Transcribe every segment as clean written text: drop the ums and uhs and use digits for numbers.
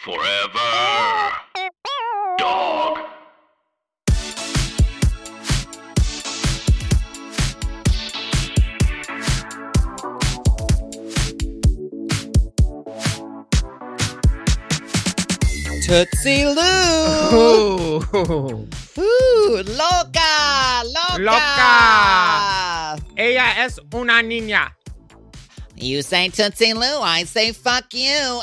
Forever. Dog. Tootsie Lou! Ooh. Ooh, loca! Loca! Ella es una niña. You say Tootsie Lou, I say fuck you.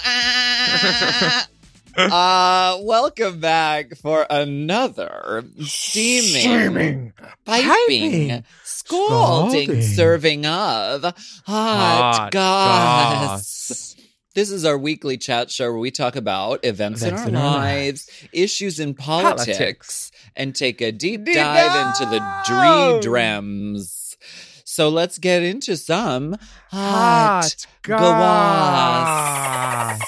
Welcome back for another steaming, piping, scalding serving of hot goss. This is our weekly chat show where we talk about events in our lives, issues in politics, and take a deep dive into the dreams. So let's get into some hot goss.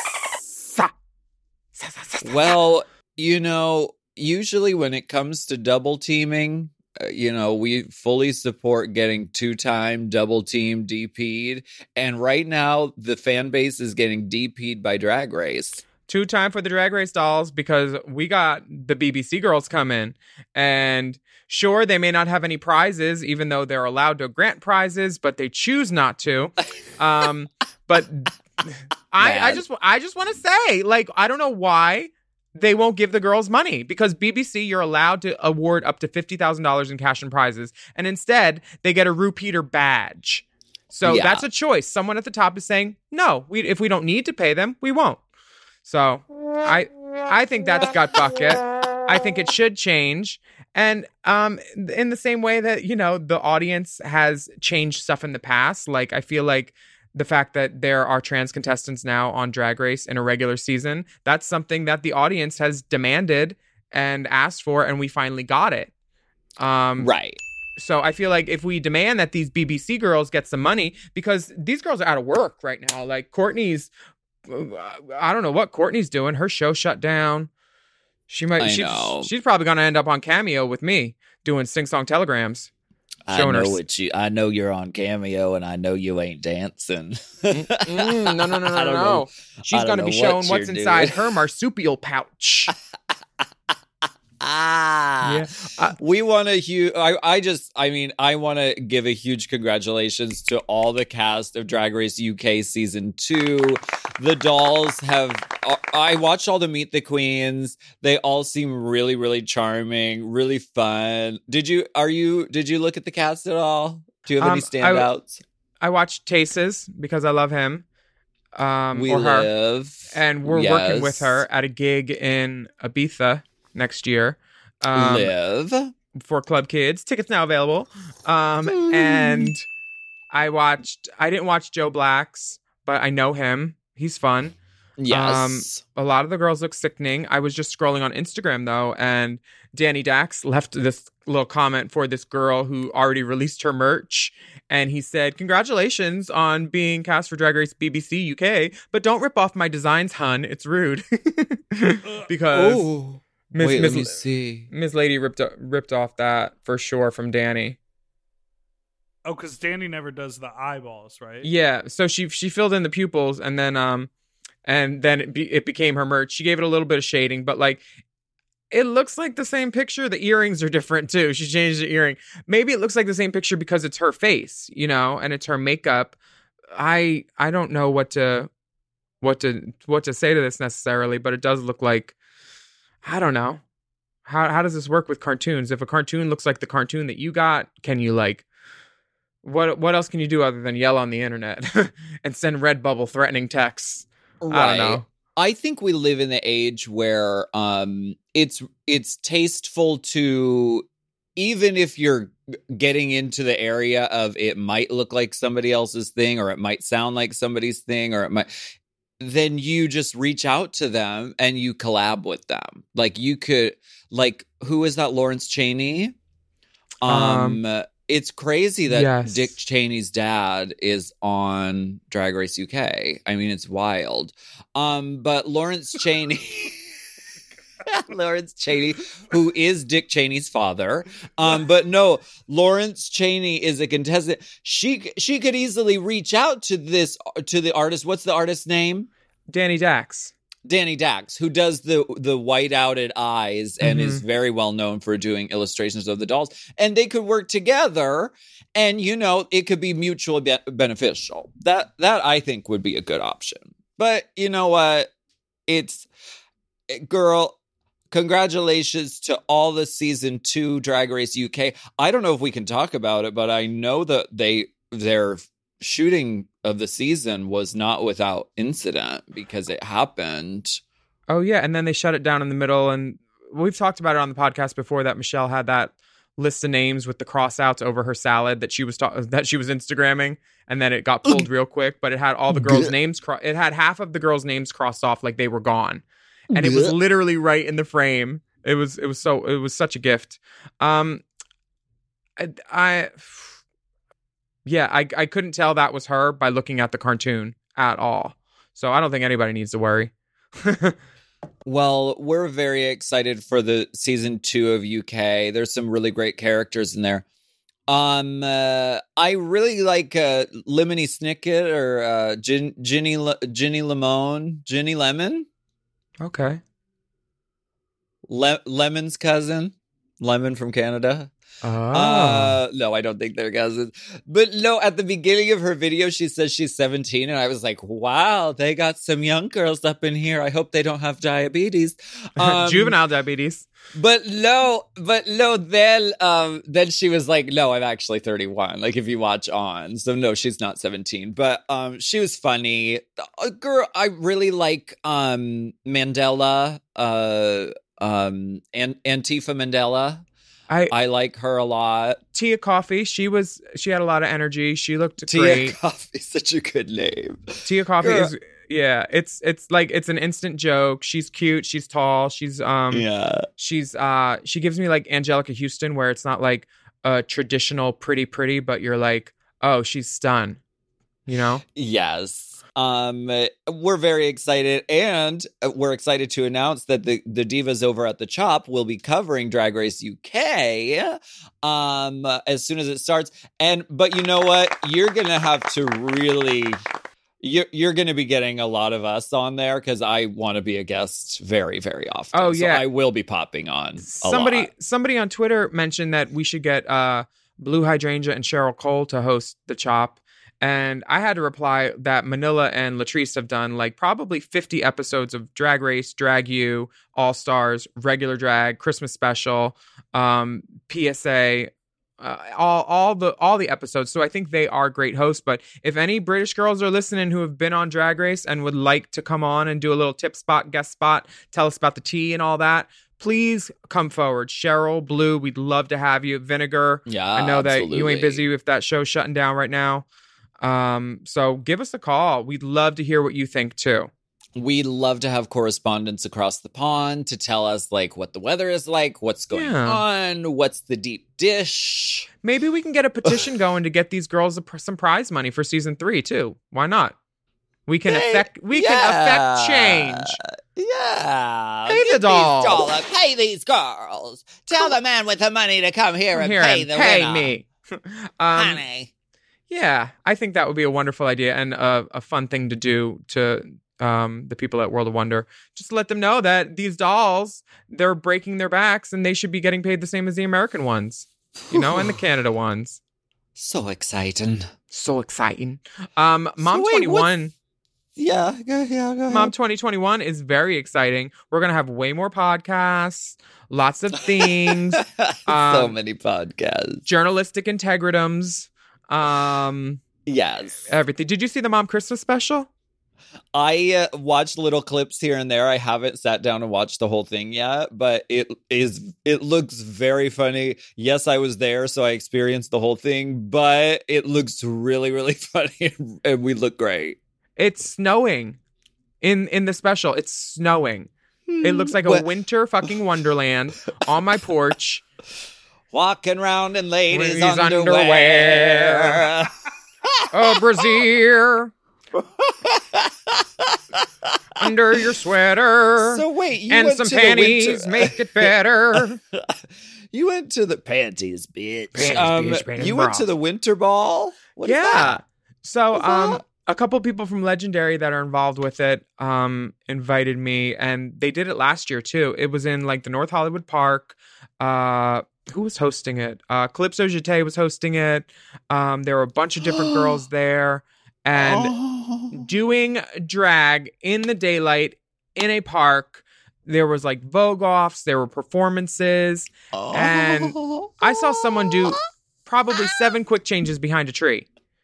Well, usually when it comes to double teaming, we fully support getting 2-time double team DP'd. And right now, the fan base is getting DP'd by Drag Race. 2-time for the Drag Race dolls because we got the BBC girls come in. And sure, they may not have any prizes, even though they're allowed to grant prizes, but they choose not to. But I just want to say, I don't know why they won't give the girls money, because BBC, you're allowed to award up to $50,000 in cash and prizes, and instead they get a repeater badge. So that's a choice. Someone at the top is saying, no, if we don't need to pay them, we won't. So I think that's gut bucket. I think it should change. And in the same way that, the audience has changed stuff in the past, I feel like the fact that there are trans contestants now on Drag Race in a regular season, that's something that the audience has demanded and asked for, and we finally got it. Right. So I feel like if we demand that these BBC girls get some money, because these girls are out of work right now. Courtney's, I don't know what Courtney's doing. Her show shut down. She's probably going to end up on Cameo with me doing sing-song telegrams. I know you're on Cameo, and I know you ain't dancing. No. She's going to be showing what's inside her marsupial pouch. We want to I want to give a huge congratulations to all the cast of Drag Race UK season 2. The dolls I watched all the Meet the Queens. They all seem really, really charming, really fun. Did you look at the cast at all? Do you have any standouts? I watched Taces because I love him. We live. And we're working with her at a gig in Ibiza next year. Live for Club Kids. Tickets now available. And I didn't watch Joe Black's, but I know him. He's fun. Yes. A lot of the girls look sickening. I was just scrolling on Instagram though, and Danny Dax left this little comment for this girl who already released her merch. And he said, "Congratulations on being cast for Drag Race BBC UK, but don't rip off my designs, hun. It's rude." Because let me see. Miss Lady ripped off that for sure from Danny. Oh, because Danny never does the eyeballs, right? Yeah, so she filled in the pupils, and then it became her merch. She gave it a little bit of shading, but it looks like the same picture. The earrings are different too. She changed the earring. Maybe it looks like the same picture because it's her face, and it's her makeup. I don't know what to say to this necessarily, but it does look like, I don't know. How does this work with cartoons? If a cartoon looks like the cartoon that you got, can you what else can you do other than yell on the internet and send Redbubble threatening texts? Right. I don't know. I think we live in the age where it's tasteful to, even if you're getting into the area of it might look like somebody else's thing, or it might sound like somebody's thing, or it might, then you just reach out to them and you collab with them. You could, who is that? Lawrence Chaney? It's crazy that Dick Cheney's dad is on Drag Race UK. I mean, it's wild. But Lawrence Chaney, who is Dick Cheney's father. But no, Lawrence Chaney is a contestant. She could easily reach out to the artist. What's the artist's name? Danny Dax. Danny Dax, who does the white-outed eyes and is very well known for doing illustrations of the dolls. And they could work together, and, you know, it could be mutually beneficial. That I think would be a good option. But you know what? Girl, congratulations to all the season 2 Drag Race UK. I don't know if we can talk about it, but I know that their shooting of the season was not without incident because it happened. Oh yeah, and then they shut it down in the middle, and we've talked about it on the podcast before that Michelle had that list of names with the cross-outs over her salad that she was Instagramming, and then it got pulled real quick, but it had all the girls' names it had half of the girls' names crossed off like they were gone. And it was literally right in the frame. It was such a gift. I couldn't tell that was her by looking at the cartoon at all. So I don't think anybody needs to worry. Well, we're very excited for the season 2 of UK. There's some really great characters in there. I really like Lemony Snicket or Ginny Lemon. Okay. Lemon's cousin. Lemon from Canada. Oh. No, I don't think they're cousins. But no, at the beginning of her video, she says she's 17. And I was like, wow, they got some young girls up in here. I hope they don't have diabetes. Juvenile diabetes. But no, then she was like, no, I'm actually 31. Like if you watch on. So no, she's not 17. But she was funny. Girl, I really like Mandela, Antifa Mandela. I like her a lot. Tia Coffee, she had a lot of energy. She looked Tia great. Coffee, such a good name. Tia Coffee is it's like it's an instant joke. She's cute, she's tall, she gives me like Angelica Houston, where it's not like a traditional pretty, but you're like, oh, she's stunned. You know? Yes. We're very excited, and we're excited to announce that the divas over at the Chop will be covering Drag Race UK as soon as it starts. But you know what? You're gonna have to really. You're going to be getting a lot of us on there because I want to be a guest very, very often. Oh yeah, so I will be popping on. Somebody on Twitter mentioned that we should get Blue Hydrangea and Cheryl Cole to host the Chop. And I had to reply that Manila and Latrice have done like probably 50 episodes of Drag Race, Drag U, All Stars, Regular Drag, Christmas Special, PSA, all the episodes. So I think they are great hosts. But if any British girls are listening who have been on Drag Race and would like to come on and do a little tip spot, guest spot, tell us about the tea and all that, please come forward. Cheryl, Blue, we'd love to have you. Vinegar, yeah, I know absolutely. that you ain't busy if that show's shutting down right now. So give us a call. We'd love to hear what you think too. We love to have correspondents across the pond to tell us like what the weather is like, what's going on, what's the deep dish. Maybe we can get a petition going to get these girls some prize money for season 3 too. Why not? We can affect change. Yeah. Pay the dolls. Pay these girls. Tell the man with the money to come here and pay the winner. Me. Honey. Yeah, I think that would be a wonderful idea and a fun thing to do to the people at World of Wonder. Just let them know that these dolls, they're breaking their backs and they should be getting paid the same as the American ones, you know, and the Canada ones. So exciting. Mom 21. Yeah, go ahead. Mom 2021 is very exciting. We're going to have way more podcasts, lots of things. So many podcasts. Journalistic integritums. Yes. Everything. Did you see the Mom Christmas special? I watched little clips here and there. I haven't sat down and watched the whole thing yet, but it looks very funny. Yes, I was there, so I experienced the whole thing, but it looks really, really funny, and we look great. It's snowing in the special. It's snowing. It looks like a winter fucking wonderland on my porch. Walking around in ladies' underwear. A brassiere. Under your sweater. So wait, you and went some to panties make it better. You went to the panties, bitch. Panties, You went to the winter ball? What is that? So a couple people from Legendary that are involved with it invited me, and they did it last year too. It was in like the North Hollywood Park. Who was hosting it? Calypso Jete was hosting it. There were a bunch of different girls there, and doing drag in the daylight in a park. There was like Vogue offs, there were performances, and I saw someone do probably 7 quick changes behind a tree.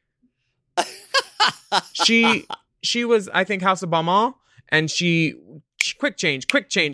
She was, I think, House of Balmain, and she quick change.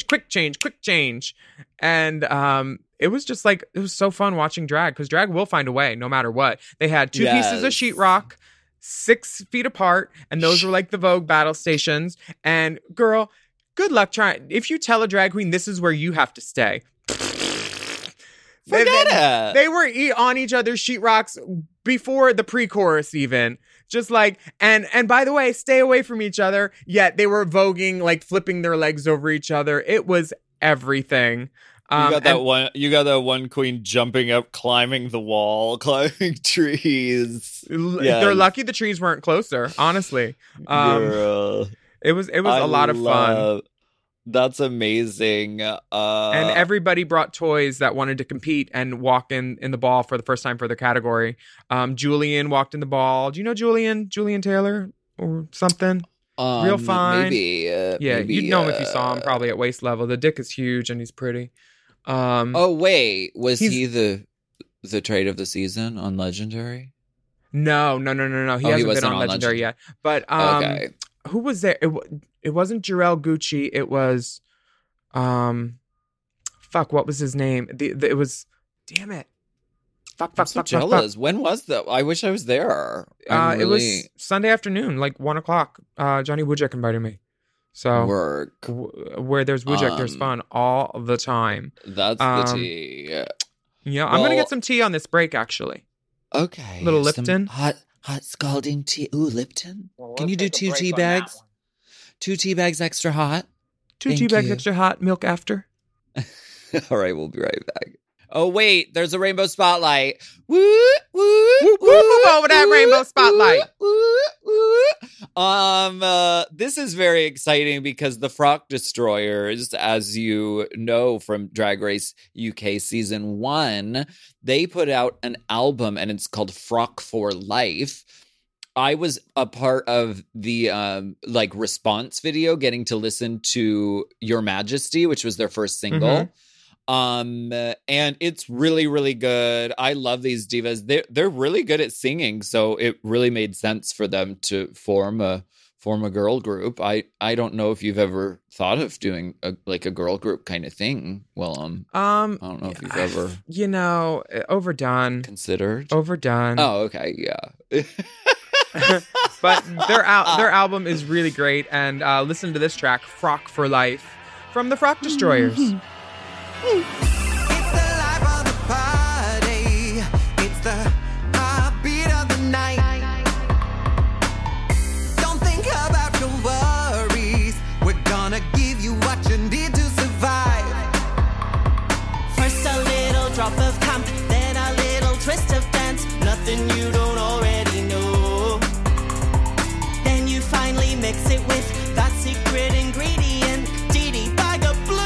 And it was just like, it was so fun watching drag, because drag will find a way no matter what. They had 2 pieces of sheetrock 6 feet apart, and those were like the Vogue battle stations. And girl, good luck trying. If you tell a drag queen this is where you have to stay, Forget it. They were on each other's sheetrocks before the pre-chorus even. Just like, and by the way, stay away from each other. Yet they were voguing, like flipping their legs over each other. It was everything. You got that one queen jumping up, climbing the wall, climbing trees. They're lucky the trees weren't closer, honestly. Girl. It was a lot of fun. That's amazing. And everybody brought toys that wanted to compete and walk in the ball for the first time for their category. Julian walked in the ball. Do you know Julian Taylor or something? Real fine. Maybe. You'd know him if you saw him, probably at waist level. The dick is huge and he's pretty. Wait, was he the trade of the season on Legendary? No. He hasn't been on Legendary yet. But okay. Who was there? It wasn't Jarrell Gucci. It was, what was his name? It was, damn it. I'm so jealous. When was that? I wish I was there. It was Sunday afternoon, like 1:00. Johnny Wujek invited me. So work where there's Wujek, there's fun all the time. That's the tea. Yeah, I'm gonna get some tea on this break. Actually, okay. Little Lipton, hot scalding tea. Ooh, Lipton. Well, can you do 2 tea bags? 2 tea bags extra hot. 2 tea bags extra hot. Milk after. All right, we'll be right back. Oh wait, there's a rainbow spotlight. Woo woo woo woo over that rainbow spotlight. This is very exciting because the Frock Destroyers, as you know from Drag Race UK season 1, they put out an album and it's called Frock for Life. I was a part of the response video, getting to listen to Your Majesty, which was their first single. Mm-hmm. And it's really, really good. I love these divas. They're really good at singing, so it really made sense for them to form a girl group. I don't know if you've ever thought of doing a girl group kind of thing, Willem. I don't know if you've ever, overdone, considered. Overdone. Oh, okay, yeah. But their album is really great, and listen to this track, Frock for Life, from the Frock Destroyers. It's the life of the party. It's the heartbeat of the night. Don't think about your worries. We're gonna give you what you need to survive. First a little drop of camp, then a little twist of dance. Nothing you don't already know. Then you finally mix it with that secret ingredient. Dee bag of blue.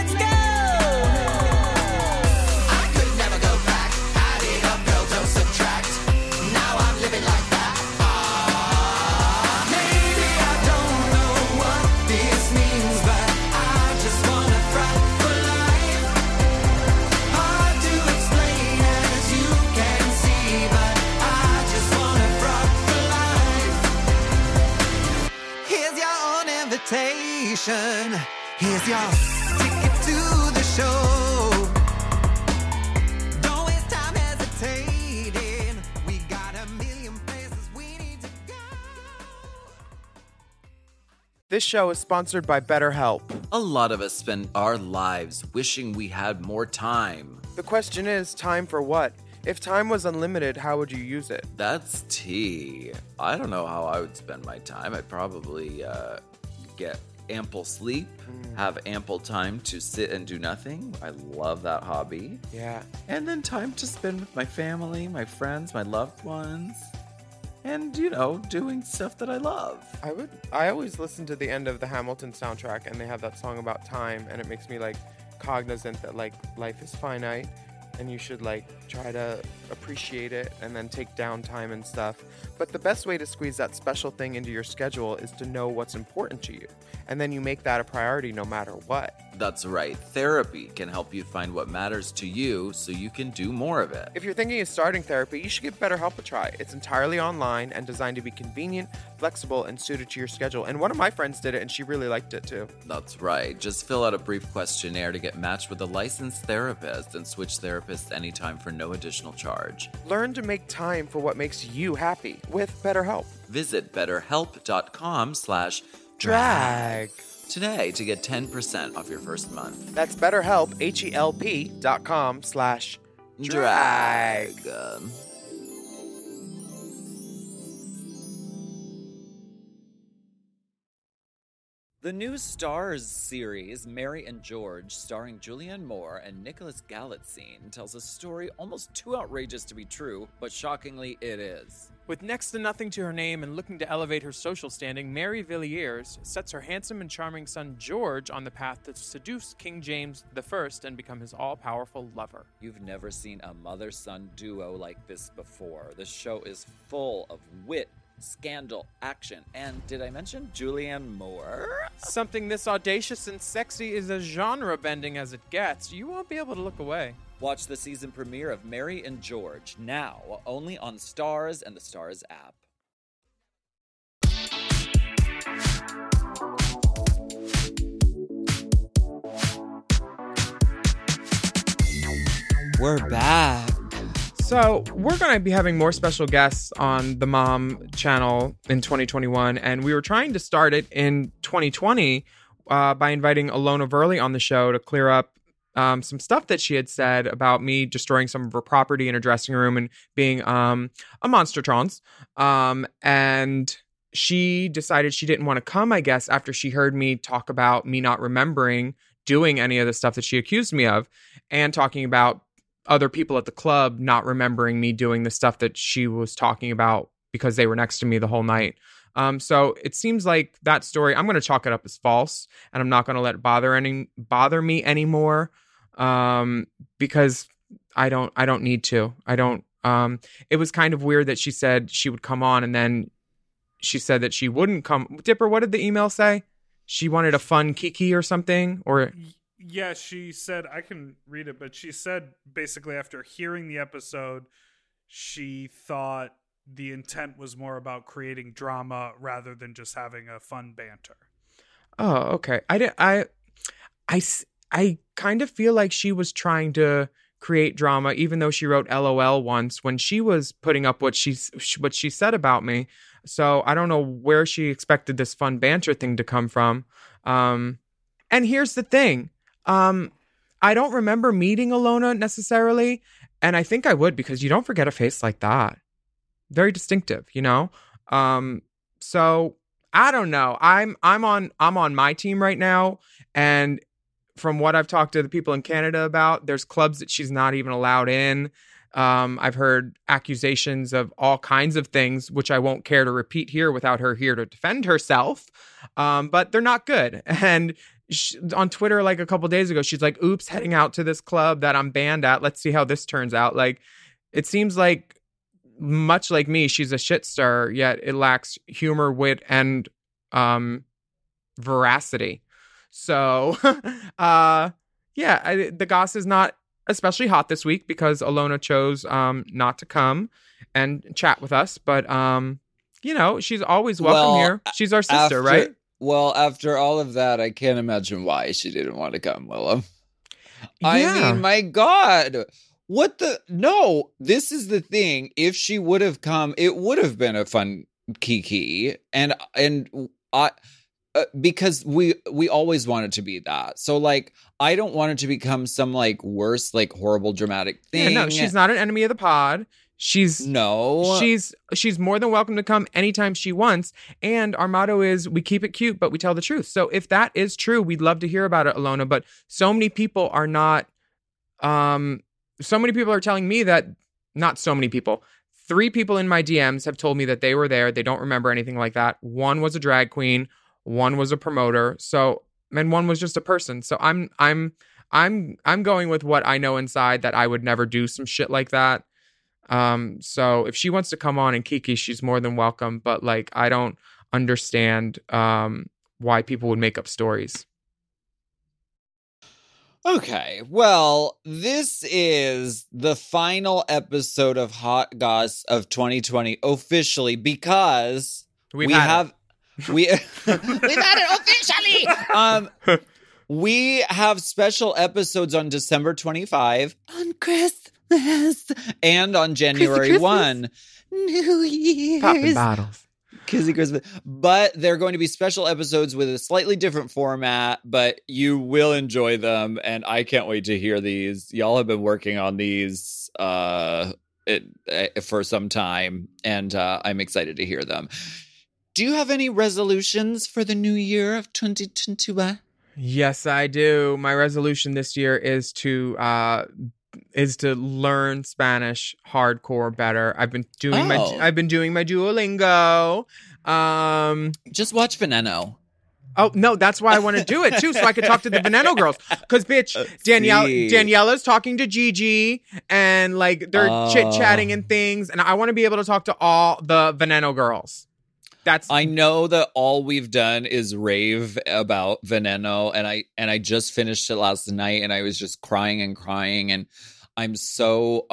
Here's your ticket to the show. Don't waste time hesitating. We got a million places we need to go. This show is sponsored by BetterHelp. A lot of us spend our lives wishing we had more time. The question is, time for what? If time was unlimited, how would you use it? That's tea. I don't know how I would spend my time. I'd probably get ample sleep, have ample time to sit and do nothing. I love that hobby. Yeah. And then time to spend with my family, my friends, my loved ones. and, doing stuff that I love. I always listen to the end of the Hamilton soundtrack, and they have that song about time, and it makes me cognizant that life is finite, and you should try to appreciate it and then take downtime and stuff. But the best way to squeeze that special thing into your schedule is to know what's important to you, and then you make that a priority no matter what. That's right. Therapy can help you find what matters to you so you can do more of it. If you're thinking of starting therapy, you should give BetterHelp a try. It's entirely online and designed to be convenient, flexible, and suited to your schedule. And one of my friends did it, and she really liked it too. That's right. Just fill out a brief questionnaire to get matched with a licensed therapist and switch therapists anytime for no additional charge. Learn to make time for what makes you happy with BetterHelp. Visit betterhelp.com/drag today to get 10% off your first month. That's BetterHelp, HELP.com/drag. The new Stars series, Mary and George, starring Julianne Moore and Nicholas Galitzine, tells a story almost too outrageous to be true, but shockingly it is. With next to nothing to her name and looking to elevate her social standing, Mary Villiers sets her handsome and charming son George on the path to seduce King James I and become his all-powerful lover. You've never seen a mother-son duo like this before. The show is full of wit, scandal, action, and did I mention Julianne Moore? Something this audacious and sexy is as genre-bending as it gets. You won't be able to look away. Watch the season premiere of Mary and George now, only on Stars and the Stars app. We're back. So we're going to be having more special guests on the Mom channel in 2021, and we were trying to start it in 2020 by inviting Ilona Verley on the show to clear up some stuff that she had said about me destroying some of her property in her dressing room and being a monstertrons. And she decided she didn't want to come, I guess, after she heard me talk about me not remembering doing any of the stuff that she accused me of, and talking about other people at the club not remembering me doing the stuff that she was talking about because they were next to me the whole night. So it seems like that story, I'm going to chalk it up as false, and I'm not going to let it bother me anymore. Because I don't need to. It was kind of weird that she said she would come on, and then she said that she wouldn't come. Dipper, what did the email say? She wanted a fun kiki or something, or... Yeah, she said, I can read it, but she said basically after hearing the episode, she thought the intent was more about creating drama rather than just having a fun banter. Oh, okay. I kind of feel like she was trying to create drama, even though she wrote LOL once when she was putting up what she said about me. So I don't know where she expected this fun banter thing to come from. And here's the thing. I don't remember meeting Ilona necessarily, and I think I would, because you don't forget a face like that. Very distinctive, So I don't know. I'm on my team right now, and from what I've talked to the people in Canada about, there's clubs that she's not even allowed in. I've heard accusations of all kinds of things, which I won't care to repeat here without her here to defend herself. But they're not good. And on Twitter, a couple days ago, she's like, oops, heading out to this club that I'm banned at. Let's see how this turns out. It seems like, much like me, she's a shit star, yet it lacks humor, wit, and veracity. So, the goss is not especially hot this week because Ilona chose not to come and chat with us. But, she's always welcome here. She's our sister, right? Well, after all of that, I can't imagine why she didn't want to come, Willem. Yeah. I mean, my God. No, this is the thing. If she would have come, it would have been a fun kiki. And I... because we always want it to be that. So I don't want it to become some worse, horrible dramatic thing. Yeah, no, she's not an enemy of the pod. She's more than welcome to come anytime she wants. And our motto is we keep it cute, but we tell the truth. So if that is true, we'd love to hear about it, Ilona. But so many people are not, so many people are telling me that, not so many people, 3 people in my DMs have told me that they were there. They don't remember anything like that. 1 was a drag queen, 1 was a promoter. So, and 1 was just a person. So I'm going with what I know inside, that I would never do some shit like that. So if she wants to come on and kiki, she's more than welcome. But like, I don't understand why people would make up stories. Okay, well, this is the final episode of Hot Goss of 2020 officially, because we've had it officially. We have special episodes on December 25, on Christmas, and on January 1, New Year's. Popping bottles. Kissy Christmas. But they're going to be special episodes with a slightly different format, but you will enjoy them, and I can't wait to hear these. Y'all have been working on these for some time, and I'm excited to hear them. Do you have any resolutions for the new year of 2021? Yes, I do. My resolution this year is to learn Spanish hardcore better. I've been doing my Duolingo. Just watch Veneno. Oh no, that's why I want to do it too, so I could talk to the Veneno girls. Because bitch, Daniela's talking to Gigi, and like they're chit chatting and things, and I want to be able to talk to all the Veneno girls. I know that all we've done is rave about Veneno, and I just finished it last night, and I was just crying, and I'm so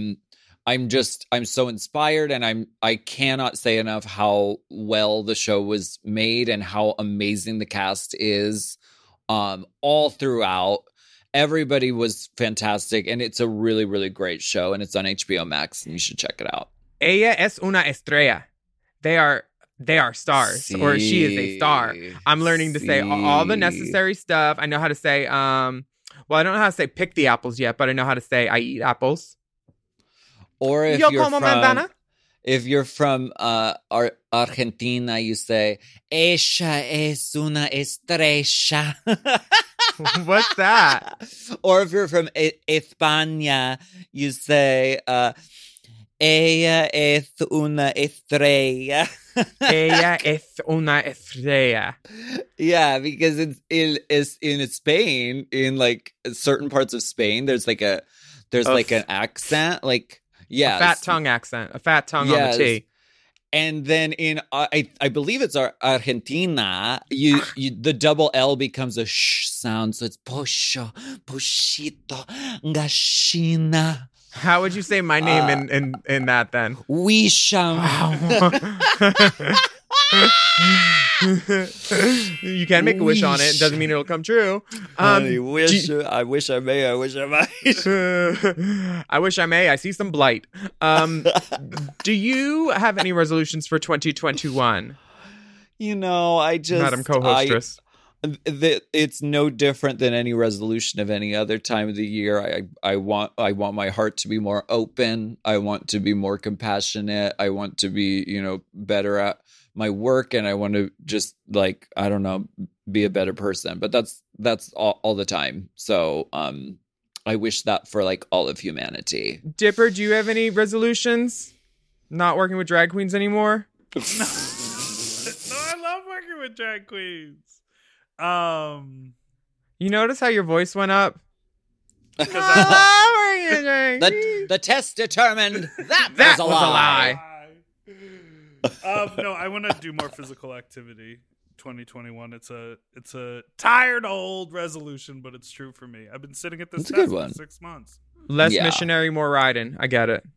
inspired, and I cannot say enough how well the show was made and how amazing the cast is all throughout. Everybody was fantastic, and it's a really, really great show, and it's on HBO Max, and you should check it out. Ella es una estrella. They are stars, or she is a star. I'm learning to say all the necessary stuff. I know how to say, I don't know how to say pick the apples yet, but I know how to say I eat apples. Or if you're from Argentina, you say, ella es una estrella. What's that? Or if you're from España, you say, ella es una estrella. Ella es una estrella. Yeah, because it's in Spain, in like certain parts of Spain, there's like an accent, like a fat tongue accent, a fat tongue on the T. And then in I believe it's Argentina, you the double L becomes a sh sound, so it's pocho, pochito, gallina. How would you say my name in that then? Wisham. You can make a wish on it. It doesn't mean it'll come true. I wish I may. I wish I might. I wish I may. I see some blight. Do you have any resolutions for 2021? I just... Madam co-hostess. It's no different than any resolution of any other time of the year. I want my heart to be more open. I want to be more compassionate. I want to be, better at my work, and I want to just be a better person. But that's all the time. So I wish that for all of humanity. Dipper, do you have any resolutions? Not working with drag queens anymore? No, I love working with drag queens. You notice how your voice went up? The test determined that was a lie. No, I want to do more physical activity. 2021. It's a tired old resolution, but it's true for me. I've been sitting at this desk for 6 months. Less missionary, more riding. I get it.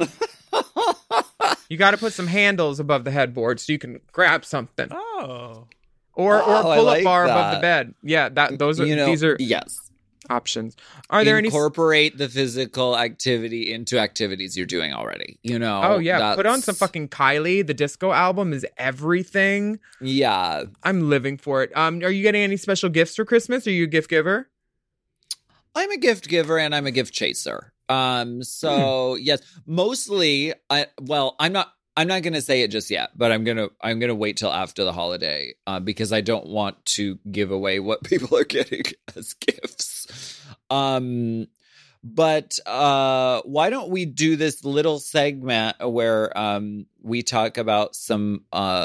You got to put some handles above the headboard so you can grab something. Oh. Or pull up bar above the bed. Yeah, these are options. Are there incorporate the physical activity into activities you're doing already? Oh yeah, put on some fucking Kylie. The disco album is everything. Yeah, I'm living for it. Are you getting any special gifts for Christmas? Are you a gift giver? I'm a gift giver and I'm a gift chaser. So yes, mostly. I'm not going to say it just yet, but I'm going to wait till after the holiday because I don't want to give away what people are getting as gifts. But why don't we do this little segment where we talk about some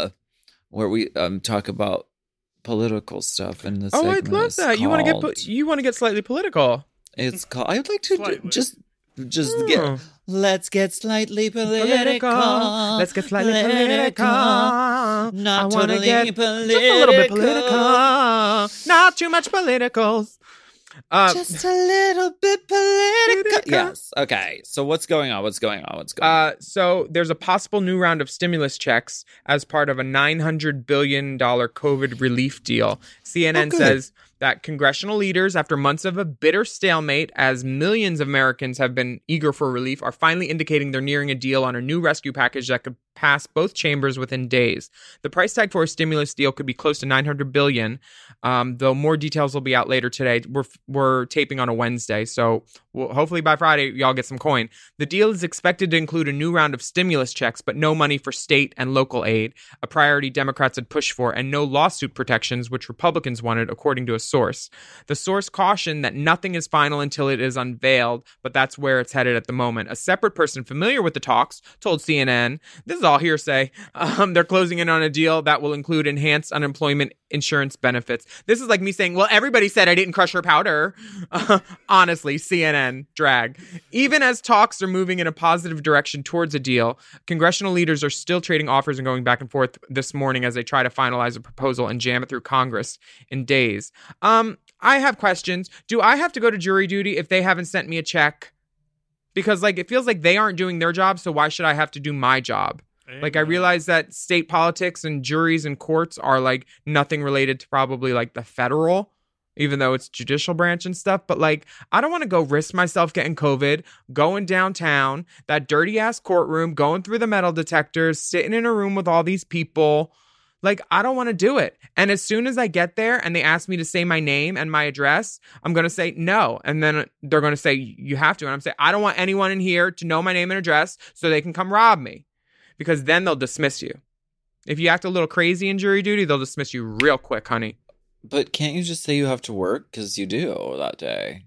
talk about political stuff in the Oh, segment. I'd love that. You want to get slightly political. It's called. I'd like to Slightly. just get. Let's get slightly political. Let's get slightly political. Not I wanna totally get political. just a little bit political. Not too much politicals. Just a little bit political. Yes. Okay. So what's going on? So there's a possible new round of stimulus checks as part of a $900 billion COVID relief deal. CNN says that congressional leaders, after months of a bitter stalemate as millions of Americans have been eager for relief, are finally indicating they're nearing a deal on a new rescue package that could pass both chambers within days. The price tag for a stimulus deal could be close to $900 billion, though more details will be out later today. We're taping on a Wednesday, so hopefully by Friday y'all get some coin. The deal is expected to include a new round of stimulus checks, but no money for state and local aid, a priority Democrats had pushed for, and no lawsuit protections, which Republicans wanted, according to a source. The source cautioned that nothing is final until it is unveiled, but that's where it's headed at the moment. A separate person familiar with the talks told CNN, this is all hearsay, they're closing in on a deal that will include enhanced unemployment insurance benefits. This is like me saying, well, everybody said I didn't crush her powder. Honestly, CNN drag. Even as talks are moving in a positive direction towards a deal, congressional leaders are still trading offers and going back and forth this morning as they try to finalize a proposal and jam it through Congress in days. I have questions. Do I have to go to jury duty if they haven't sent me a check? Because it feels like they aren't doing their job, so why should I have to do my job? I realize that state politics and juries and courts are nothing related to probably the federal, even though it's judicial branch and stuff. But I don't want to go risk myself getting COVID, going downtown, that dirty ass courtroom, going through the metal detectors, sitting in a room with all these people. I don't want to do it. And as soon as I get there and they ask me to say my name and my address, I'm going to say no. And then they're going to say, you have to. And I'm saying, I don't want anyone in here to know my name and address so they can come rob me. Because then they'll dismiss you. If you act a little crazy in jury duty, they'll dismiss you real quick, honey. But can't you just say you have to work? Because you do that day.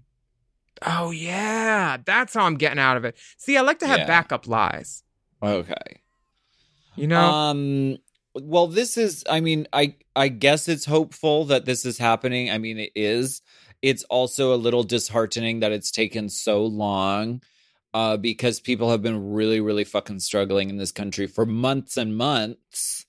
Oh, yeah. That's how I'm getting out of it. See, I like to have backup lies. Okay. You know? Well, this is, I guess it's hopeful that this is happening. It is. It's also a little disheartening that it's taken so long. Because people have been really, really fucking struggling in this country for months and months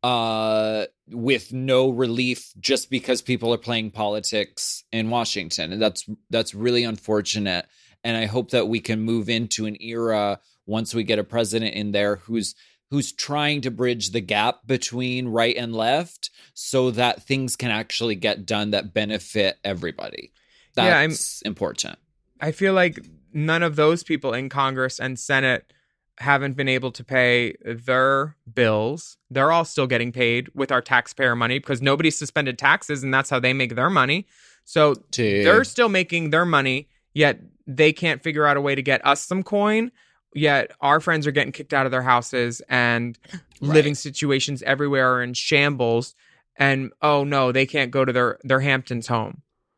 with no relief just because people are playing politics in Washington. And that's really unfortunate. And I hope that we can move into an era once we get a president in there who's trying to bridge the gap between right and left so that things can actually get done that benefit everybody. That's important. I feel like none of those people in Congress and Senate haven't been able to pay their bills. They're all still getting paid with our taxpayer money because nobody suspended taxes and that's how they make their money. So they're still making their money, yet they can't figure out a way to get us some coin. Yet our friends are getting kicked out of their houses and living situations everywhere are in shambles. And, oh no, they can't go to their Hamptons home.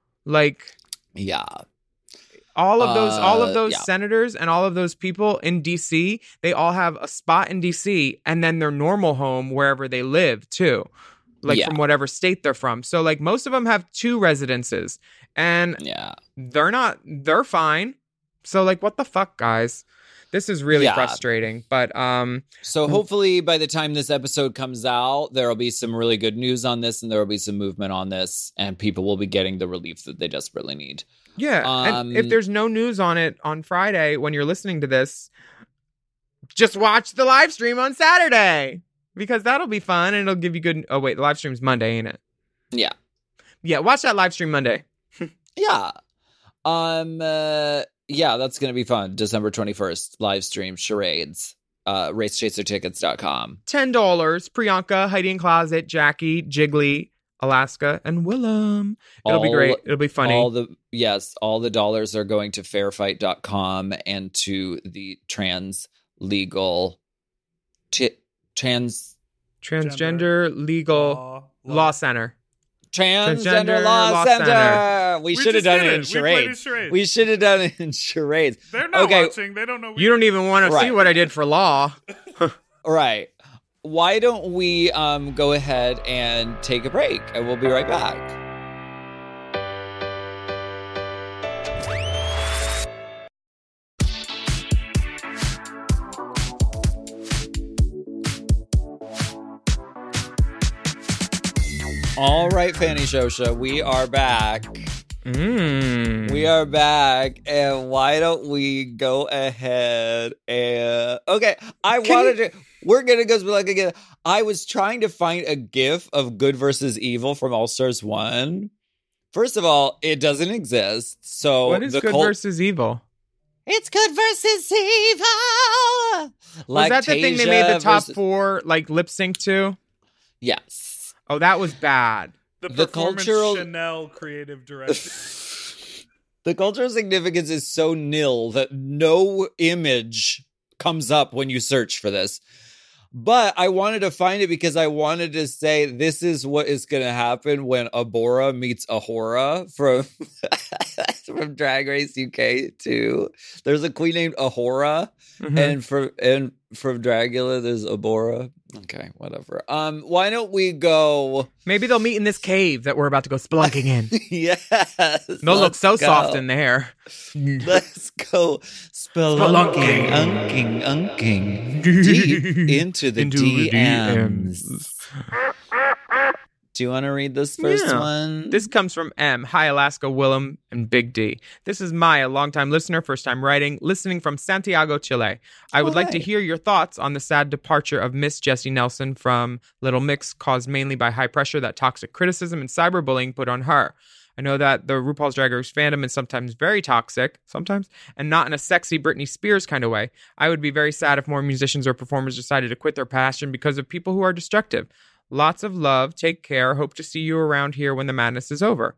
All of those senators and all of those people in DC, they all have a spot in DC and then their normal home wherever they live too, from whatever state they're from. So most of them have 2 residences and they're fine. So what the fuck, guys? This is really frustrating, but so hopefully by the time this episode comes out, there will be some really good news on this and there will be some movement on this and people will be getting the relief that they desperately need. Yeah, and if there's no news on it on Friday when you're listening to this, just watch the live stream on Saturday because that'll be fun and it'll give you good. Oh wait, the live stream's Monday, ain't it? Yeah. Watch that live stream Monday. Yeah, that's gonna be fun. December 21st, live stream charades. RaceChaserTickets.com. $10. Priyanka, Heidi in Closet, Jackie, Jiggly, Alaska, and Willem. It'll be great. It'll be funny. All the dollars are going to fairfight.com and to the transgender legal law center. Transgender Law Center. We should have just done did it in it. We played in charades. charades. We should have done it in charades. They're not Okay. watching. They don't know. You don't even want to see Right. what I did for law. Right. Why don't we go ahead and take a break, and we'll be right back. All right, Fanny Shosha, we are back. We are back, and why don't we go ahead and... Okay, we're gonna go like again. I was trying to find a GIF of Good versus Evil from All Stars 1. First of all, it doesn't exist. So What is good versus evil? It's Good versus Evil. Was that the thing they made the top versus- 4 like lip sync to? Yes. Oh, that was bad. The The performance cultural- Chanel creative director. The cultural significance is so nil that no image comes up when you search for this. But I wanted to find it because I wanted to say this is what is going to happen when Abora meets Ahura from from Drag Race UK too. There's a queen named Ahura, and from Dragula there's Abora. Okay, whatever. Why don't we go? Maybe they'll meet in this cave that we're about to go spelunking in. Yes, They'll look so soft in there. Let's go spelunking, unking, deep into the DMs. Do you want to read this first Yeah. one? This comes from M. Hi, Alaska, Willem, and Big D. This is Maya, longtime listener, first time writing, listening from Santiago, Chile. I would like to hear your thoughts on the sad departure of Miss Jessie Nelson from Little Mix, caused mainly by high pressure that toxic criticism and cyberbullying put on her. I know that the RuPaul's Drag Race fandom is sometimes very toxic, and not in a sexy Britney Spears kind of way. I would be very sad if more musicians or performers decided to quit their passion because of people who are destructive. Lots of love. Take care. Hope to see you around here when the madness is over.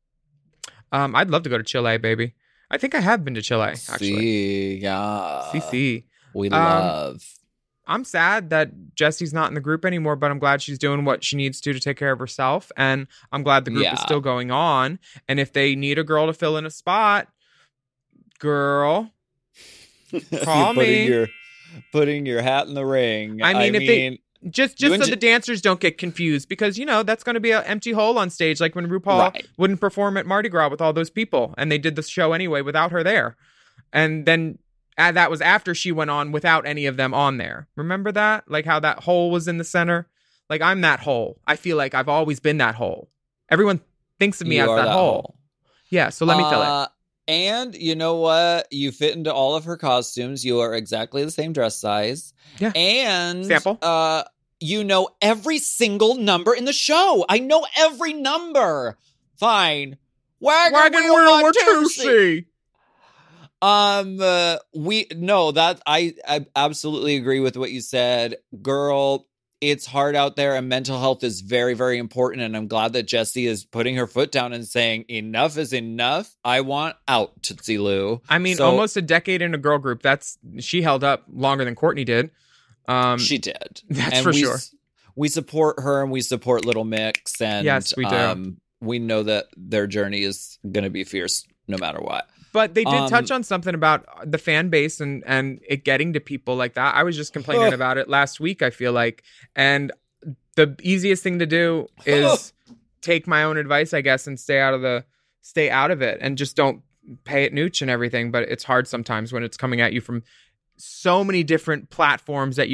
I'd love to go to Chile, baby. I think I have been to Chile, actually. CC. We love. I'm sad that Jessie's not in the group anymore, but I'm glad she's doing what she needs to take care of herself. And I'm glad the group is still going on. And if they need a girl to fill in a spot, girl, call me. Putting your hat in the ring. I mean, they just so and the dancers don't get confused, because that's going to be an empty hole on stage, like when RuPaul wouldn't perform at Mardi Gras with all those people, and they did the show anyway without her there, and then that was after she went on without any of them on there. Remember that? Like how that hole was in the center? Like, I'm that hole. I feel like I've always been that hole. Everyone thinks of me as that hole. Yeah, so let me fill it. And you know what? You fit into all of her costumes. You are exactly the same dress size. Yeah. And sample. You know every single number in the show. I know every number. Fine. Wagon wheel 1, 2, 3. I absolutely agree with what you said, girl. It's hard out there, and mental health is very, very important. And I'm glad that Jessie is putting her foot down and saying, enough is enough. I want out, Tootsie Lou. I mean, almost a decade in a girl group. She held up longer than Courtney did. She did. That's for sure. We support her, and we support Little Mix. And yes, we do. We know that their journey is going to be fierce no matter what. But they did touch on something about the fan base and it getting to people like that. I was just complaining about it last week, I feel like. And the easiest thing to do is take my own advice, I guess, and stay out of it and just don't pay it nooch and everything. But it's hard sometimes when it's coming at you from so many different platforms that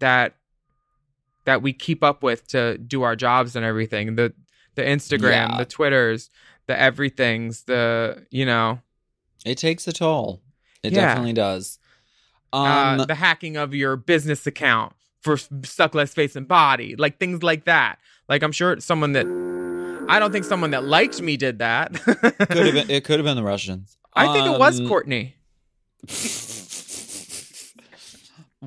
we keep up with to do our jobs and everything. The Instagram, the Twitters, the everythings, It takes a toll. It definitely does. The hacking of your business account for Suck Less Face and Body, like things like that. Like, I'm sure I don't think someone that liked me did that. It could have been the Russians. I think it was Courtney.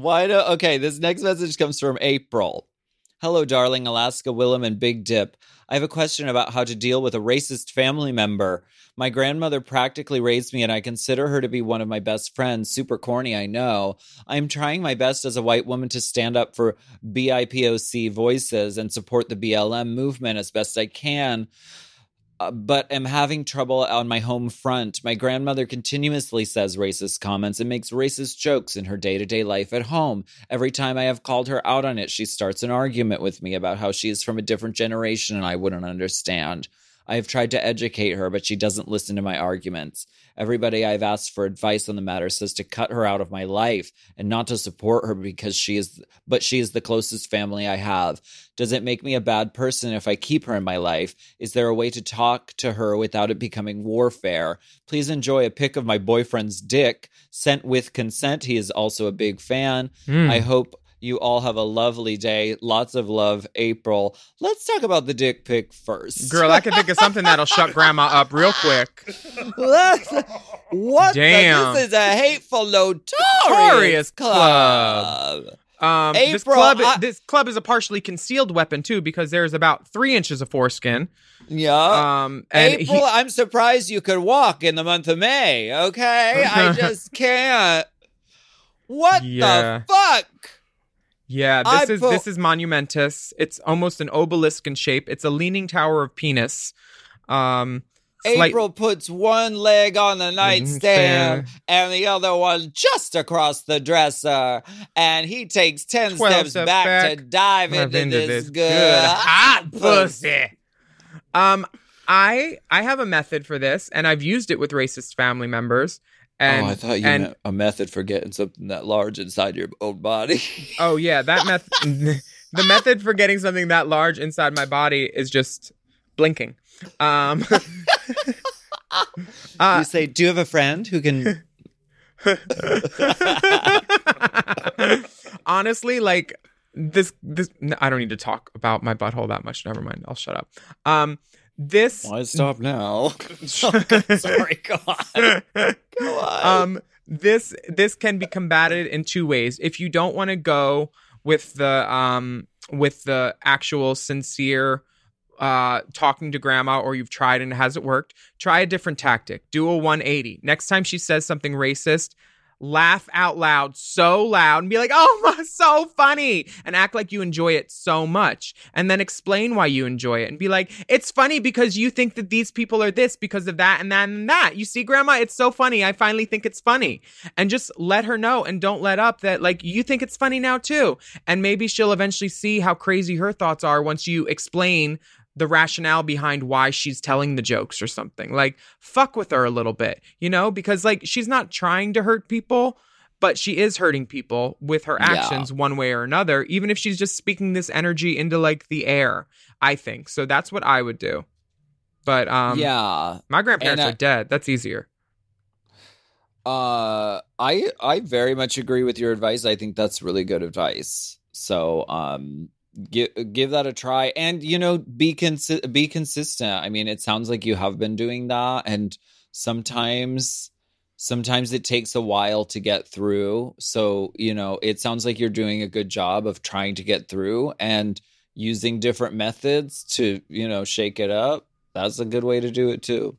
Okay, this next message comes from April. Hello, darling Alaska, Willem, and Big Dip. I have a question about how to deal with a racist family member. My grandmother practically raised me, and I consider her to be one of my best friends. Super corny, I know. I'm trying my best as a white woman to stand up for BIPOC voices and support the BLM movement as best I can. But am having trouble on my home front. My grandmother continuously says racist comments and makes racist jokes in her day-to-day life at home. Every time I have called her out on it, she starts an argument with me about how she is from a different generation and I wouldn't understand. I have tried to educate her, but she doesn't listen to my arguments. Everybody I've asked for advice on the matter says to cut her out of my life and not to support her because she is the closest family I have. Does it make me a bad person if I keep her in my life? Is there a way to talk to her without it becoming warfare? Please enjoy a pic of my boyfriend's dick sent with consent. He is also a big fan. I hope you all have a lovely day. Lots of love, April. Let's talk about the dick pic first. Girl, I can think of something that'll shut grandma up real quick. What? Damn. This is a hateful, notorious club. April, This club is a partially concealed weapon, too, because there's about 3 inches of foreskin. Yeah. April, I'm surprised you could walk in the month of May, okay? I just can't. What the fuck? Yeah, this is monumentous. It's almost an obelisk in shape. It's a leaning tower of penis. April puts one leg on the nightstand and the other one just across the dresser, and he takes 10 steps back to dive into this good hot pussy. I have a method for this, and I've used it with racist family members. And, I thought you meant a method for getting something that large inside your own body. Oh, yeah, that method. The method for getting something that large inside my body is just blinking. You say, do you have a friend who can... Honestly, like, this I don't need to talk about my butthole that much. Never mind. I'll shut up. Why stop now? Sorry, go on. Go on. This can be combated in 2 ways. If you don't want to go with the actual sincere talking to grandma, or you've tried and it hasn't worked, try a different tactic. Do a 180. Next time she says something racist, laugh out loud, so loud, and be like, oh, my, so funny, and act like you enjoy it so much, and then explain why you enjoy it, and be like, it's funny because you think that these people are this because of that and that and that. You see, grandma, it's so funny. I finally think it's funny. And just let her know, and don't let up that, like, you think it's funny now too. And maybe she'll eventually see how crazy her thoughts are once you explain the rationale behind why she's telling the jokes or something. Like, fuck with her a little bit, you know, because, like, she's not trying to hurt people, but she is hurting people with her actions one way or another, even if she's just speaking this energy into, like, the air, I think. So that's what I would do. But my grandparents are dead. That's easier. I very much agree with your advice. I think that's really good advice. So give that a try, and, you know, be consistent. I mean, it sounds like you have been doing that, and sometimes it takes a while to get through. So, you know, it sounds like you're doing a good job of trying to get through and using different methods to, you know, shake it up. That's a good way to do it too.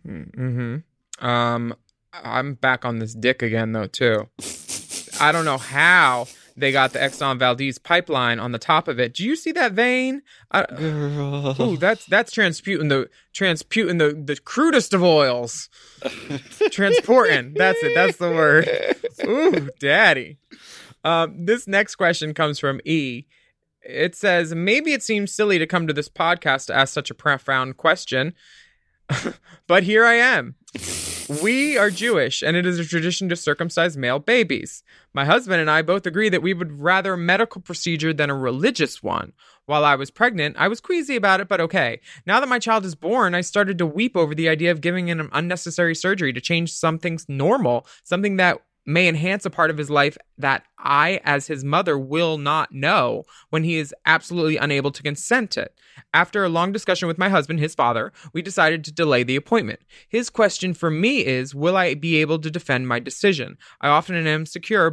I'm back on this dick again, though, too. I don't know how they got the Exxon Valdez pipeline on the top of it. Do you see that vein? Ooh, that's transputing the crudest of oils. Transporting. That's it. That's the word. Ooh, daddy. This next question comes from E. It says, maybe it seems silly to come to this podcast to ask such a profound question, but here I am. We are Jewish, and it is a tradition to circumcise male babies. My husband and I both agree that we would rather a medical procedure than a religious one. While I was pregnant, I was queasy about it, but okay. Now that my child is born, I started to weep over the idea of giving him an unnecessary surgery to change something normal, something that may enhance a part of his life that I, as his mother, will not know when he is absolutely unable to consent to it. After a long discussion with my husband, his father, we decided to delay the appointment. His question for me is, will I be able to defend my decision? I often am insecure, but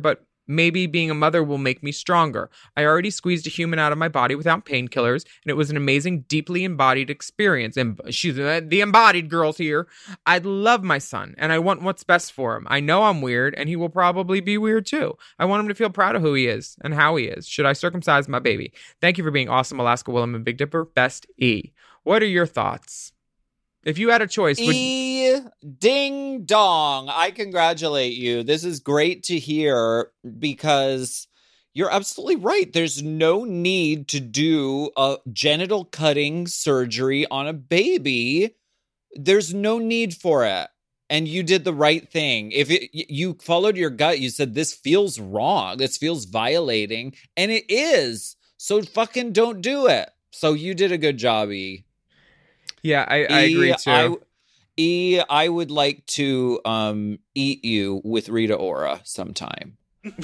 Maybe being a mother will make me stronger. I already squeezed a human out of my body without painkillers, and it was an amazing, deeply embodied experience. And she's the embodied girls here. I love my son, and I want what's best for him. I know I'm weird, and he will probably be weird too. I want him to feel proud of who he is and how he is. Should I circumcise my baby? Thank you for being awesome, Alaska Willem and Big Dipper. Best E. What are your thoughts? If you had a choice, Ding dong. I congratulate you. This is great to hear because you're absolutely right. There's no need to do a genital cutting surgery on a baby. There's no need for it. And you did the right thing. If you followed your gut, you said, this feels wrong. This feels violating. And it is. So fucking don't do it. So you did a good job, E. Yeah, I agree too. I would like to eat you with Rita Ora sometime.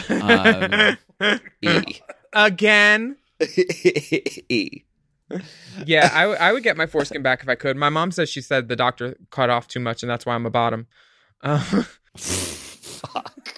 E. Again? E. Yeah, I would get my foreskin back if I could. My mom says she said the doctor cut off too much, and that's why I'm a bottom. Fuck.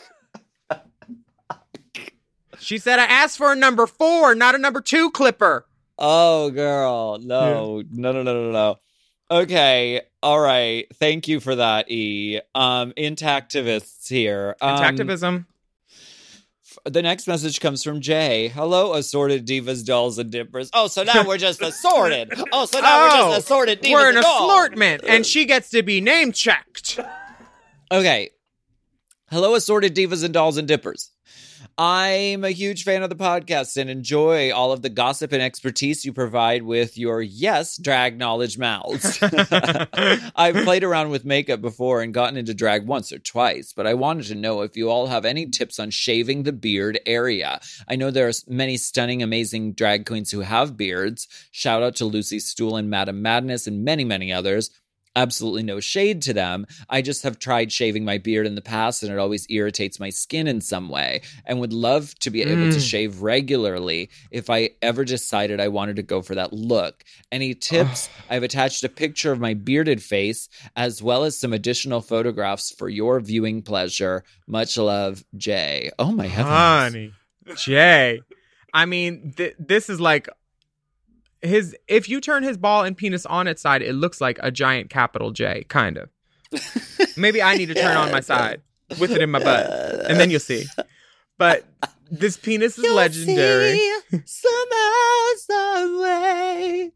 She said I asked for a number 4, not a number 2 clipper. Oh, girl. No. No. Okay. All right. Thank you for that, E. Intactivists here. Intactivism. The next message comes from Jay. Hello, assorted divas, dolls, and dippers. Oh, so now we're just assorted. We're just assorted divas We're an and dolls. assortment, and she gets to be name checked. Okay. Hello, assorted divas and dolls and dippers. I'm a huge fan of the podcast and enjoy all of the gossip and expertise you provide with your, yes, drag knowledge mouths. I've played around with makeup before and gotten into drag once or twice, but I wanted to know if you all have any tips on shaving the beard area. I know there are many stunning, amazing drag queens who have beards. Shout out to Lucy Stool and Madame Madness and many, many others. Absolutely no shade to them. I just have tried shaving my beard in the past and it always irritates my skin in some way and would love to be able to shave regularly if I ever decided I wanted to go for that look. Any tips? I've attached a picture of my bearded face as well as some additional photographs for your viewing pleasure. Much love, Jay. Oh my heavens. Honey, Jay. I mean, this is like... if you turn his ball and penis on its side, it looks like a giant capital J, kind of. Maybe I need to turn on my side with it in my butt, and then you'll see. But this penis is legendary. Somehow, some way.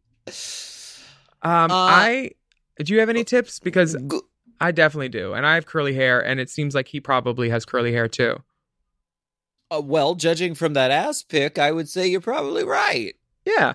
Do you have any tips? Because I definitely do, and I have curly hair, and it seems like he probably has curly hair too. Well, judging from that ass pic, I would say you're probably right. Yeah.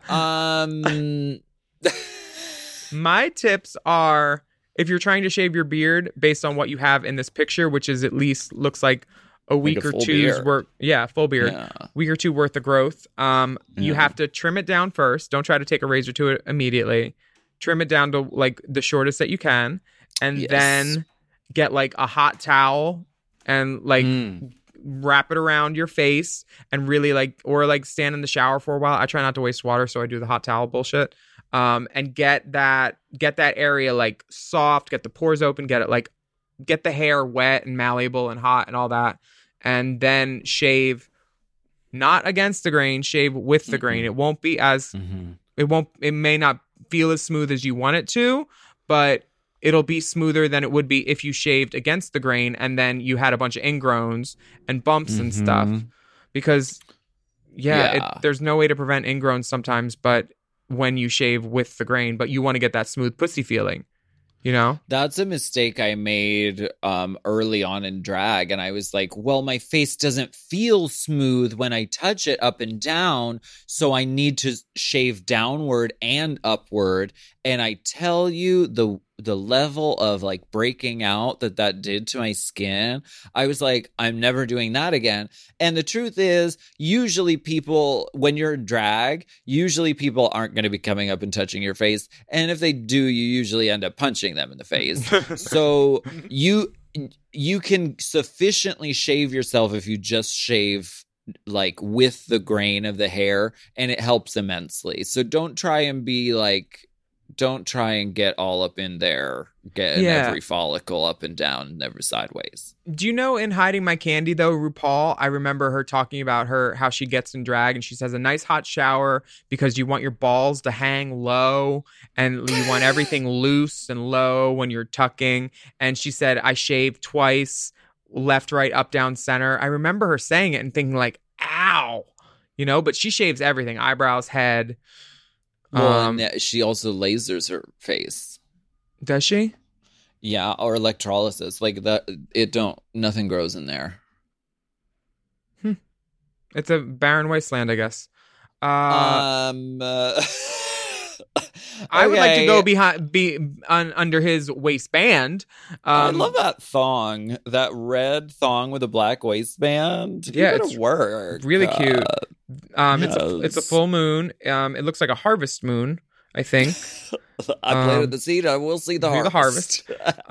My tips are, if you're trying to shave your beard based on what you have in this picture, which is at least looks like a week or two's worth. Yeah, full beard. Yeah. Week or two worth of growth. You have to trim it down first. Don't try to take a razor to it immediately. Trim it down to like the shortest that you can. And then get like a hot towel and like wrap it around your face and really like stand in the shower for a while. I try not to waste water, so I do the hot towel bullshit. And get that area like soft, get the pores open, get the hair wet and malleable and hot and all that. And then shave not against the grain, shave with the grain. It won't be as it may not feel as smooth as you want it to, but it'll be smoother than it would be if you shaved against the grain and then you had a bunch of ingrowns and bumps and stuff. Because there's no way to prevent ingrowns sometimes, but when you shave with the grain, but you want to get that smooth pussy feeling, you know? That's a mistake I made early on in drag. And I was like, well, my face doesn't feel smooth when I touch it up and down, so I need to shave downward and upward. And I tell you, the level of like breaking out that did to my skin, I was like, I'm never doing that again. And the truth is, usually people, when you're in drag, usually people aren't going to be coming up and touching your face. And if they do, you usually end up punching them in the face. So you can sufficiently shave yourself if you just shave like with the grain of the hair, and it helps immensely. So don't try and be like don't try and get all up in there, getting every follicle up and down and never sideways. Do you know in Hiding My Candy, though, RuPaul, I remember her talking about how she gets in drag, and she says a nice hot shower because you want your balls to hang low and you want everything loose and low when you're tucking. And she said, I shaved twice, left, right, up, down, center. I remember her saying it and thinking like, ow, you know, but she shaves everything, eyebrows, head. Well, and she also lasers her face. Does she? Yeah, or electrolysis. Like nothing grows in there. It's a barren wasteland, I guess. I would like to go under his waistband. I love that thong, that red thong with a black waistband. Yeah, it's work. Really cute. Yes. It's a full moon. It looks like a harvest moon, I think. I planted the seed. I will see the harvest.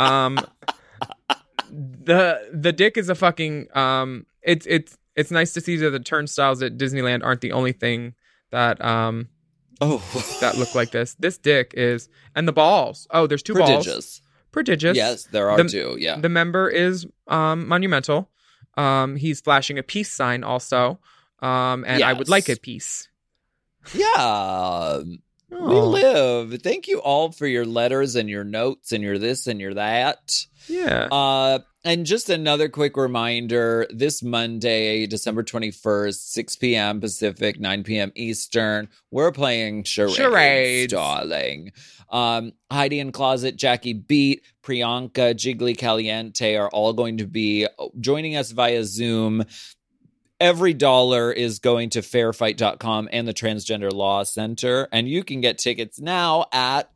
The dick is a fucking. It's nice to see that the turnstiles at Disneyland aren't the only thing that that look like this. This dick is, and the balls. Oh, there's two balls. Prodigious. Yes, there are two. Yeah. The member is monumental. He's flashing a peace sign also. And yes. I would like a piece. Yeah. We live. Thank you all for your letters and your notes and your this and your that. Yeah. And just another quick reminder, this Monday, December 21st, 6 p.m. Pacific, 9 p.m. Eastern, we're playing charades, darling. Heidi in Closet, Jackie Beat, Priyanka, Jiggly Caliente are all going to be joining us via Zoom. Every dollar is going to fairfight.com and the Transgender Law Center. And you can get tickets now at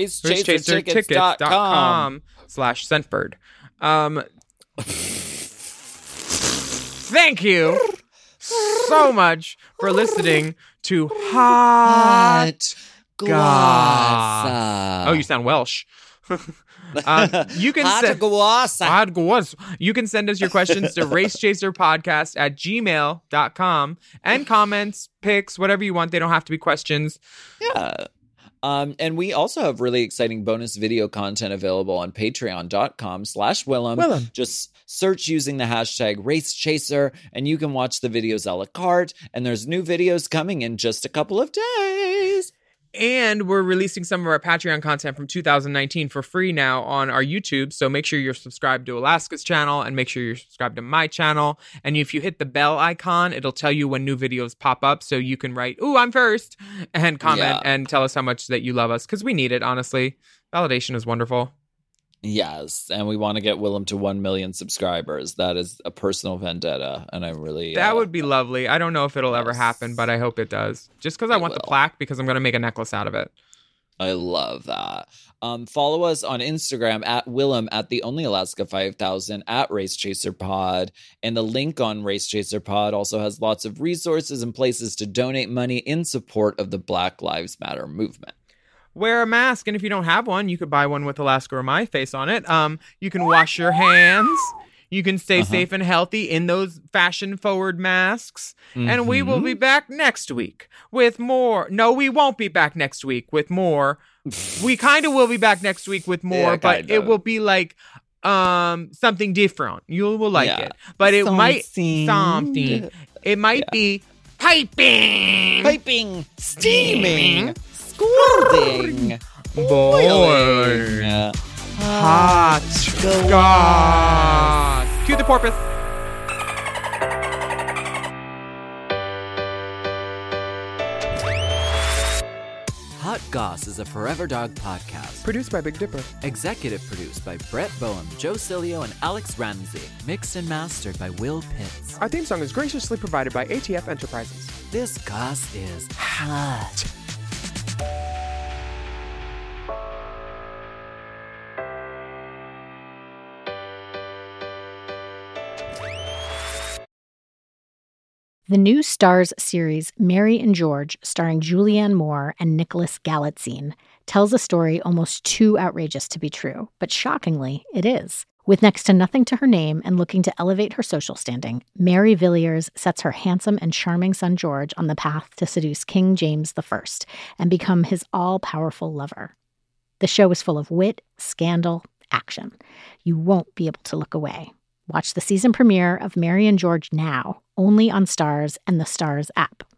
racechasertickets.com/Scentbird. Thank you so much for listening to Hot Goss. Oh, you sound Welsh. You can you can send us your questions to racechaserpodcast@gmail.com and comments, pics, whatever you want. They don't have to be questions. Yeah. And we also have really exciting bonus video content available on patreon.com/Willem. Just search using the hashtag RaceChaser and you can watch the videos a la carte. And there's new videos coming in just a couple of days. And we're releasing some of our Patreon content from 2019 for free now on our YouTube. So make sure you're subscribed to Alaska's channel and make sure you're subscribed to my channel. And if you hit the bell icon, it'll tell you when new videos pop up. So you can write, "Ooh, I'm first," and comment and tell us how much that you love us. Because we need it, honestly. Validation is wonderful. Yes, and we want to get Willem to 1 million subscribers. That is a personal vendetta, and I really... That would be lovely. I don't know if it'll ever happen, but I hope it does. Just because I want the plaque, because I'm going to make a necklace out of it. I love that. Follow us on Instagram at Willem at the Only Alaska 5000 at RaceChaserPod. And the link on RaceChaserPod also has lots of resources and places to donate money in support of the Black Lives Matter movement. Wear a mask, and if you don't have one, you could buy one with Alaska or my face on it. You can wash your hands. You can stay safe and healthy in those fashion-forward masks. And we will be back next week with more. No, we won't be back next week with more. We kind of will be back next week with more, but it will be like something different. You will like it. But it might be piping, steaming, scalding, boiling, hot goss. Cue the porpoise. Hot Goss is a Forever Dog podcast. Produced by Big Dipper. Executive produced by Brett Boehm, Joe Cilio, and Alex Ramsey. Mixed and mastered by Will Pitts. Our theme song is graciously provided by ATF Enterprises. This goss is hot. The new Starz series Mary and George, starring Julianne Moore and Nicholas Galitzine, tells a story almost too outrageous to be true, but shockingly, it is. With next to nothing to her name and looking to elevate her social standing, Mary Villiers sets her handsome and charming son George on the path to seduce King James I and become his all-powerful lover. The show is full of wit, scandal, action. You won't be able to look away. Watch the season premiere of Mary and George now, only on Starz and the Starz app.